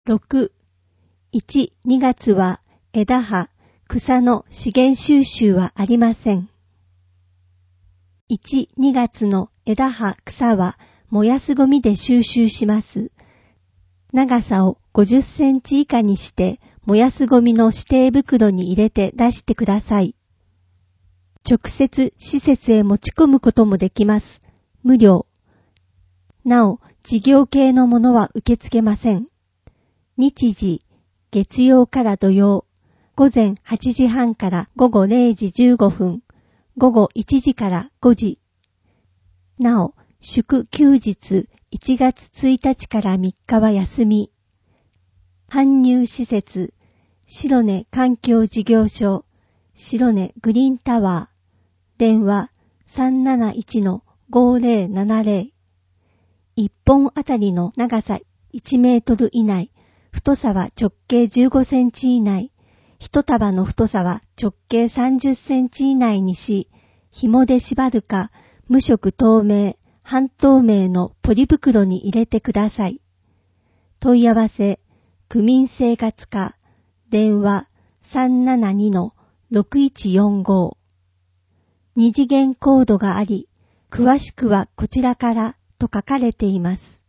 6、1、2月は枝葉、草の資源収集はありません。1、2月の枝葉、草は燃やすゴミで収集します。長さを50センチ以下にして燃やすゴミの指定袋に入れて出してください。直接施設へ持ち込むこともできます。無料。なお、事業系のものは受け付けません。日時、月曜から土曜、午前8時半から午後0時15分、午後1時から5時。なお、祝休日1月1日から3日は休み。搬入施設、白根環境事業所、白根グリーンタワー、電話 371-5070。1本あたりの長さ1メートル以内、太さは直径15センチ以内、一束の太さは直径30センチ以内にし、紐で縛るか、無色透明、半透明のポリ袋に入れてください。問い合わせ、区民生活課、電話 372-6145。二次元コードがあり、詳しくはこちらからと書かれています。